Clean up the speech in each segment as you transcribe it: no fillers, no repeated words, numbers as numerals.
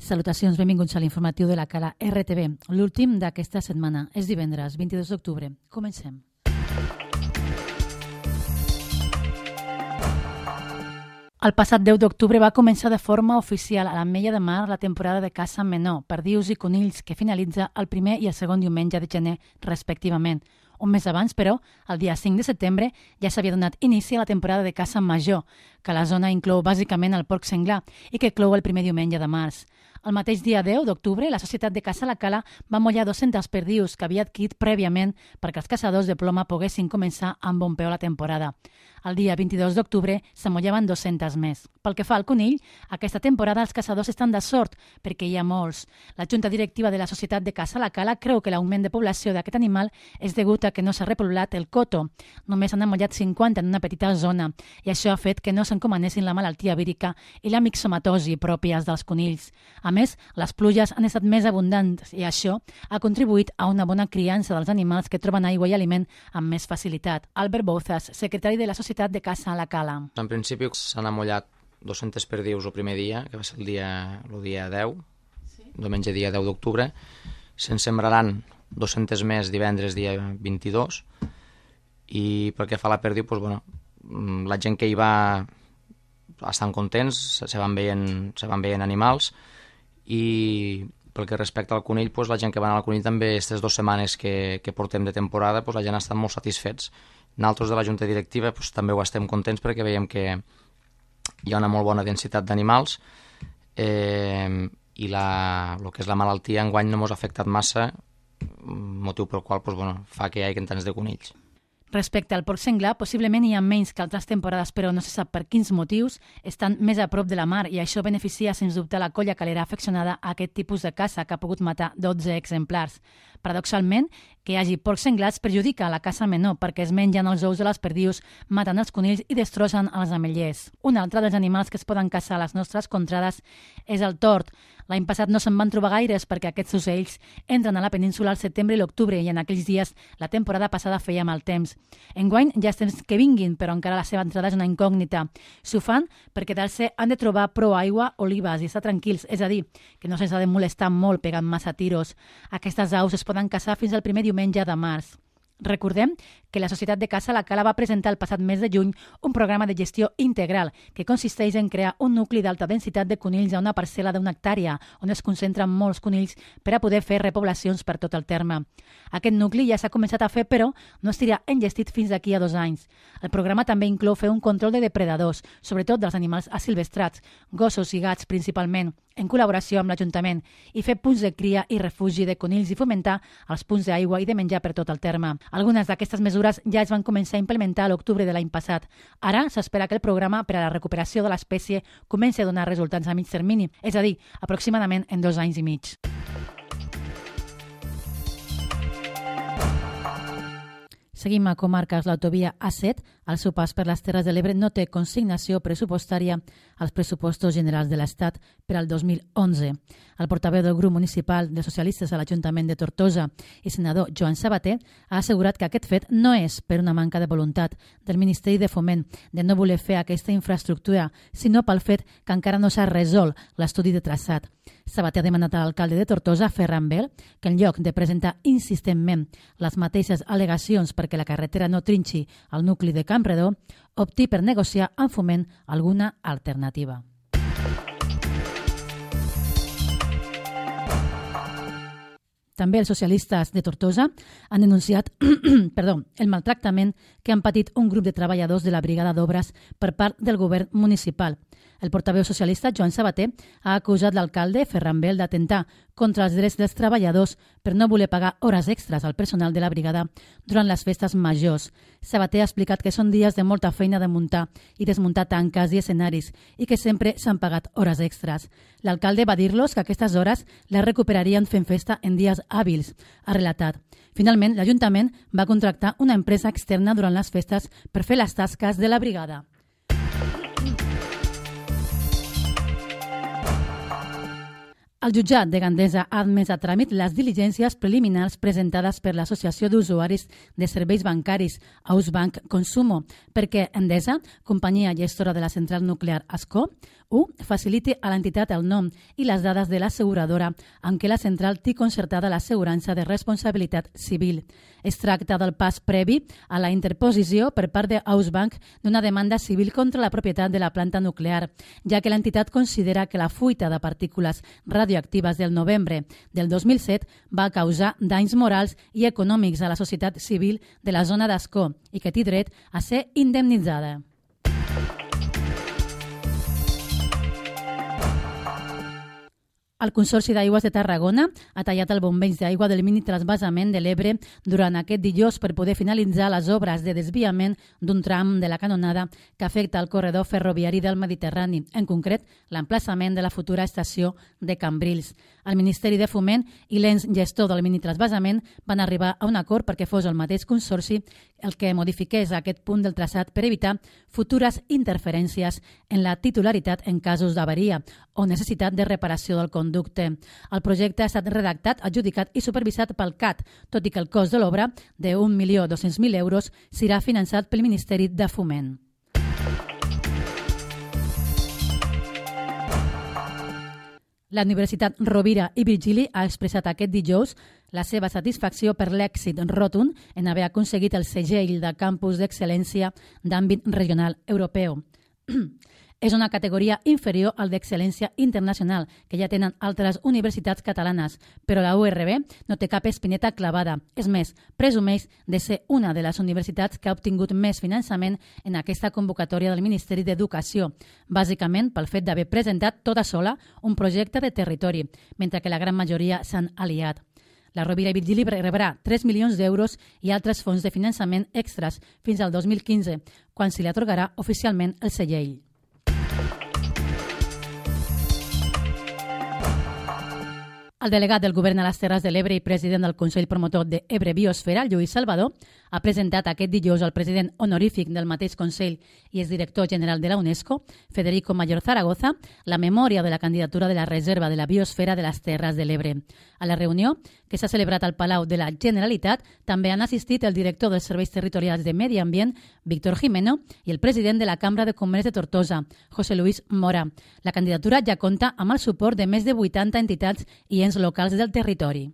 Salutacions, benvinguts a l'informatiu de la Cala RTV, l'últim d'aquesta setmana. És divendres, 22 d'octubre. Comencem. El passat 10 d'octubre va començar de forma oficial a l'Ametlla de Mar la temporada de caça menor, perdius i conills, que finalitza el primer i el segon diumenge de gener, respectivament. Un mes abans, però, el dia 5 de setembre, ja s'havia donat inici a la temporada de caça major, que la zona inclou bàsicament el porc senglar i que clou el primer diumenge de març. El mateix dia 10 d'octubre, la Societat de Caça La Cala va mollar 200 perdius que havia adquirit prèviament perquè els caçadors de ploma poguessin començar amb bon peu la temporada. El dia 22 d'octubre s'amollaven 200 més. Pel que fa al conill, aquesta temporada els caçadors estan de sort perquè hi ha molts. La Junta Directiva de la Societat de Caça La Cala creu que l'augment de població d'aquest animal és degut a que no s'ha repoblat el coto. Només han amollat 50 en una petita zona i això ha fet que no s'encomanessin la malaltia vírica i la mixomatosi pròpies dels conills. A més, les pluges han estat més abundants i això ha contribuït a una bona criança dels animals que troben aigua i aliment amb més facilitat. Albert Bouzas, secretari de la Societat de Caça La Cala. En principi s'han amollat 200 perdius el primer dia, que va ser el dia 10, diumenge dia 10 d'octubre. Se'n sembraran 200 més divendres dia 22 i pel que fa a la perdiu, la gent que hi va estan contents, se van veient animals. I pel que respecta al conill, la gent que va anar al conill també aquestes 2 setmanes que portem de temporada, la gent ha estat molt satisfets. Nosaltres de la Junta Directiva també ho estem contents perquè veiem que hi ha una molt bona densitat d'animals i el que és la malaltia enguany no ens ha afectat massa, motiu pel qual fa que hi hagi tants de conills. Respecte al porc senglar, possiblement hi ha menys que altres temporades, però no se sap per quins motius, estan més a prop de la mar i això beneficia, sens dubte, la colla calera afeccionada a aquest tipus de caça que ha pogut matar 12 exemplars. Paradoxalment, que hi hagi porcs senglars perjudica la caça menor perquè es mengen els ous de les perdius, maten els conills i destrossen els ametllers. Un altre dels animals que es poden caçar a les nostres contrades és el tord. L'any passat no se'n van trobar gaires perquè aquests ocells entren a la península al setembre i l'octubre i en aquells dies la temporada passada feia mal temps. Enguany ja és temps que vinguin, però encara la seva entrada és una incògnita. Si ho fan, per quedar-se han de trobar prou aigua, olives i estar tranquils, és a dir, que no se'ls ha de molestar molt pegant massa tiros. Aquestes aus es poden caçar fins al primer diumenge de març. Recordem que la Societat de Caça La Cala va presentar el passat mes de juny un programa de gestió integral que consisteix en crear un nucli d'alta densitat de conills a una parcel·la d'1 hectàrea on es concentren molts conills per a poder fer repoblacions per tot el terme. Aquest nucli ja s'ha començat a fer, però no estirà enllestit fins d'aquí a 2 anys. El programa també inclou fer un control de depredadors, sobretot dels animals asilvestrats, gossos i gats principalment, en col·laboració amb l'Ajuntament, i fer punts de cria i refugi de conills i fomentar els punts d'aigua i de menjar per tot el terme. Algunes d'aquestes mesures ja es van començar a implementar a l'octubre de l'any passat. Ara s'espera que el programa per a la recuperació de l'espècie comenci a donar resultats a mig termini, és a dir, aproximadament en 2 anys i mig. Seguim a comarques. L'autovia A7, al seu pas per les Terres de l'Ebre, no té consignació pressupostària als pressupostos generals de l'Estat per al 2011. El portaveu del grup municipal de socialistes a l'Ajuntament de Tortosa i senador Joan Sabater ha assegurat que aquest fet no és per una manca de voluntat del Ministeri de Foment de no voler fer aquesta infraestructura, sinó pel fet que encara no s'ha resolt l'estudi de traçat. Sabater ha demanat a l'alcalde de Tortosa, Ferran Bel, que en lloc de presentar insistentment les mateixes al·legacions perquè la carretera no trinxi al nucli de Campredó, opti per negociar amb Foment alguna alternativa. També els socialistes de Tortosa han denunciat el maltractament que han patit un grup de treballadors de la Brigada d'Obres per part del govern municipal. El portaveu socialista, Joan Sabater, ha acusat l'alcalde, Ferran Bel, d'atentar contra els drets dels treballadors per no voler pagar hores extres al personal de la brigada durant les festes majors. Sabater ha explicat que són dies de molta feina de muntar i desmuntar tanques i escenaris i que sempre s'han pagat hores extres. L'alcalde va dir-los que aquestes hores les recuperarien fent festa en dies hàbils, ha relatat. Finalment, l'Ajuntament va contractar una empresa externa durant les festes per fer les tasques de la brigada. El jutjat de Gandesa ha admès a tràmit les diligències preliminars presentades per l'Associació d'Usuaris de Serveis Bancaris, Ausbank Consumo, perquè Endesa, companyia gestora de la central nuclear Ascó, faciliti a l'entitat el nom i les dades de l'asseguradora amb què la central té concertada l'assegurança de responsabilitat civil. Es tracta del pas previ a la interposició per part de Ausbank d'una demanda civil contra la propietat de la planta nuclear, ja que l'entitat considera que la fuita de partícules radioactives del novembre del 2007 va causar danys morals i econòmics a la societat civil de la zona d'Ascó i que té dret a ser indemnitzada. El Consorci d'Aigües de Tarragona ha tallat el bombeig d'aigua del mini trasvasament de l'Ebre durant aquest dijous per poder finalitzar les obres de desviament d'un tram de la canonada que afecta el corredor ferroviari del Mediterrani, en concret l'emplaçament de la futura estació de Cambrils. El Ministeri de Foment i l'ens gestor del mini trasvasament van arribar a un acord perquè fos el mateix Consorci el que modifiqués aquest punt del traçat per evitar futures interferències en la titularitat en casos d'avaria o necessitat de reparació del conducte. El projecte ha estat redactat, adjudicat i supervisat pel CAT, tot i que el cost de l'obra, de 1.200.000 euros, serà finançat pel Ministeri de Foment. La Universitat Rovira i Virgili ha expressat aquest dijous la seva satisfacció per l'èxit rotund en haver aconseguit el segell de campus d'excel·lència d'àmbit regional europeu. És una categoria inferior al d'excel·lència internacional, que ja tenen altres universitats catalanes, però la URB no té cap espineta clavada. És més, presumeix de ser una de les universitats que ha obtingut més finançament en aquesta convocatòria del Ministeri d'Educació, bàsicament pel fet d'haver presentat tota sola un projecte de territori, mentre que la gran majoria s'han aliat. La Rovira i Virgili rebrà 3 milions d'euros i altres fons de finançament extras fins al 2015, quan se li atorgarà oficialment el segell. El delegat del Govern a les Terres de l'Ebre i president del Consell Promotor d'Ebre Biosfera, Lluís Salvador, ha presentat aquest dijous al president honorífic del mateix Consell i exdirector general de la UNESCO, Federico Mayor Zaragoza, la memòria de la candidatura de la Reserva de la Biosfera de les Terres de l'Ebre. A la reunió, que s'ha celebrat al Palau de la Generalitat, també han assistit el director dels Serveis Territorials de Medi Ambient, Víctor Jimeno, i el president de la Cambra de Comerç de Tortosa, José Luis Mora. La candidatura ja compta amb el suport de més de 80 entitats i ens locals del territori.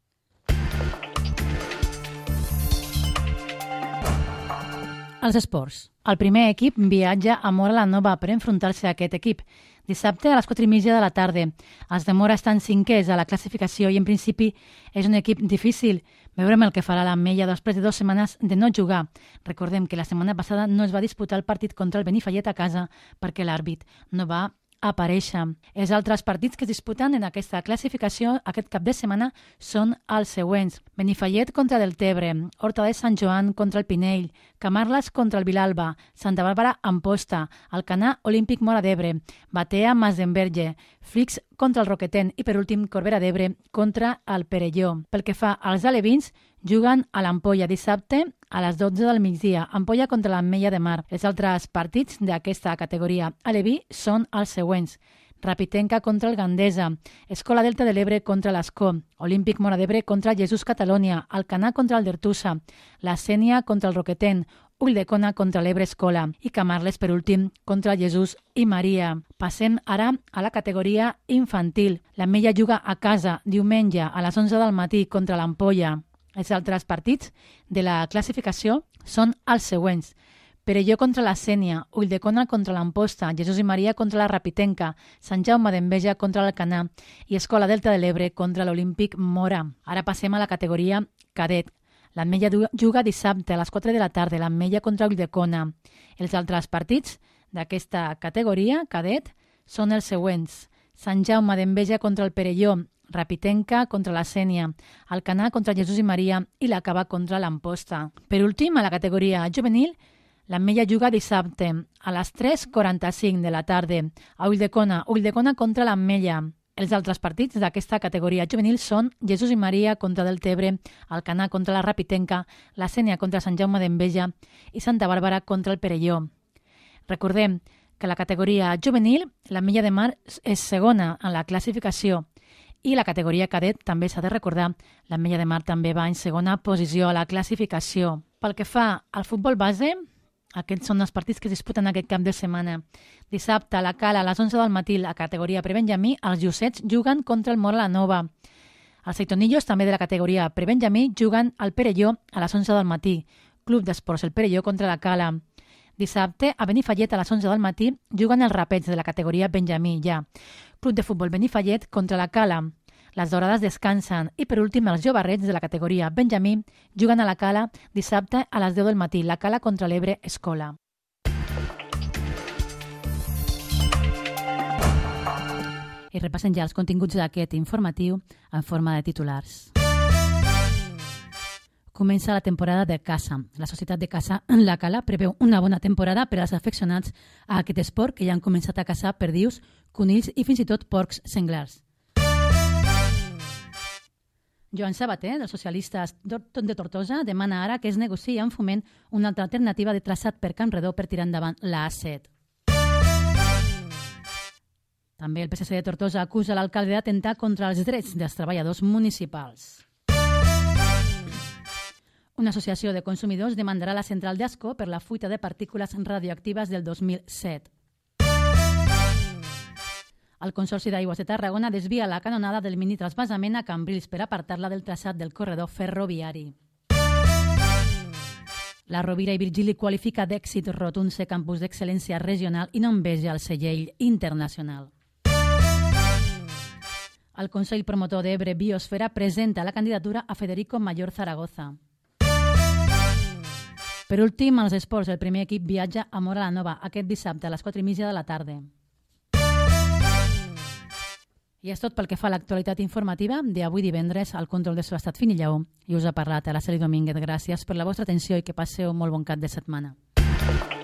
Els esports. El primer equip viatja a Móra la Nova per enfrontar-se a aquest equip. Dissabte a les 4:30 de la tarda. Els de Móra estan cinquers a la classificació i en principi és un equip difícil. Veurem el que farà l'Ametlla després de 2 setmanes de no jugar. Recordem que la setmana passada no es va disputar el partit contra el Benifallet a casa perquè l'àrbit no va aparèixer. Els altres partits que es disputen en aquesta classificació aquest cap de setmana són els següents. Benifallet contra Deltebre, Horta de Sant Joan contra el Pinell, Camarles contra el Vilalba, Santa Bàrbara Amposta, Alcanar Olímpic Móra d'Ebre, Batea Masdenverge, Flix contra el Roquetén i per últim Corbera d'Ebre contra el Perelló. Pel que fa als alevins, juguen a l'Ampolla dissabte a les 12 del migdia, Ampolla contra l'Ametlla de Mar. Els altres partits d'aquesta categoria aleví són els següents. Rapitenca contra el Gandesa, Escola Delta de l'Ebre contra l'Ascó, Olímpic Móra d'Ebre contra Jesús Catalunya, Alcanar contra el Dertusa, la Sénia contra el Roquetén, Ulldecona contra l'Ebre Escola i Camarles, per últim, contra Jesús i Maria. Passem ara a la categoria infantil. L'Ametlla juga a casa diumenge a les 11 del matí contra l'Ampolla. Els altres partits de la classificació són els següents. Perelló contra la Sénia, Ulldecona contra l'Amposta, Jesús i Maria contra la Rapitenca, Sant Jaume d'Enveja contra l'Alcanar i Escola Delta de l'Ebre contra l'Olímpic Móra. Ara passem a la categoria cadet. L'Ametlla juga dissabte a les 4 de la tarda, l'Ametlla contra Ulldecona. Els altres partits d'aquesta categoria cadet són els següents. Sant Jaume d'Enveja contra el Perelló, Rapitenca contra la Sénia, Alcanar contra Jesús i Maria i l'Acaba contra l'Amposta. Per últim, a la categoria juvenil, l'Ametlla juga dissabte a les 3:45 de la tarda a Ulldecona contra l'Ametlla. Els altres partits d'aquesta categoria juvenil són Jesús i Maria contra Deltebre, Alcanar contra la Rapitenca, la Sénia contra Sant Jaume d'Enveja i Santa Bàrbara contra el Perelló. Recordem que la categoria juvenil, l'Ametlla de Mar és segona en la classificació I la categoria cadet també s'ha de recordar. L'Ametlla de Mar també va en segona posició a la classificació. Pel que fa al futbol base, aquests són els partits que es disputen aquest cap de setmana. Dissabte, a la Cala, a les 11 del matí, la categoria prebenjamí, els Llucets juguen contra el Móra la Nova. Els Aitonillos, també de la categoria prebenjamí, juguen al Perelló a les 11 del matí. Club d'Esports El Perelló contra la Cala. Dissabte, a Benifallet, a les 11 del matí, juguen els Rapets de la categoria benjamí ja. Club de futbol Benifallet contra la Cala. Les Dorades descansen i, per últim, els Jovarrets de la categoria benjamí juguen a la Cala dissabte a les 10 del matí. La Cala contra l'Ebre Escola. I repassen ja els continguts d'aquest informatiu en forma de titulars. Comença la temporada de caça. La Societat de Caça La Cala preveu una bona temporada per als afeccionats a aquest esport que ja han començat a caçar perdius, conills i fins i tot porcs senglars. Joan Sabater, dels socialistes de Tortosa, demana ara que es negociï amb Foment una altra alternativa de traçat per Can Redó per tirar endavant la A7. També el PSC de Tortosa acusa l'alcalde d'atemptar contra els drets dels treballadors municipals. Una associació de consumidors demandarà la central d'Ascó per la fuita de partícules radioactives del 2007. El Consorci d'Aigües de Tarragona desvia la canonada del mini trasvasament a Cambrils per apartar-la del traçat del corredor ferroviari. La Rovira i Virgili qualifica d'èxit rotund ser campus d'excel·lència regional i no enveja el segell internacional. El Consell Promotor d'Ebre Biosfera presenta la candidatura a Federico Mayor Zaragoza. Per últim, als esports, el primer equip viatja a Móra la Nova aquest dissabte a les 4:30 de la tarda. I és tot pel que fa a l'actualitat informativa d'avui divendres. Al control de so ha estat Fini Lleó i us ha parlat Araceli Domínguez. Gràcies per la vostra atenció i que passeu un molt bon cap de setmana.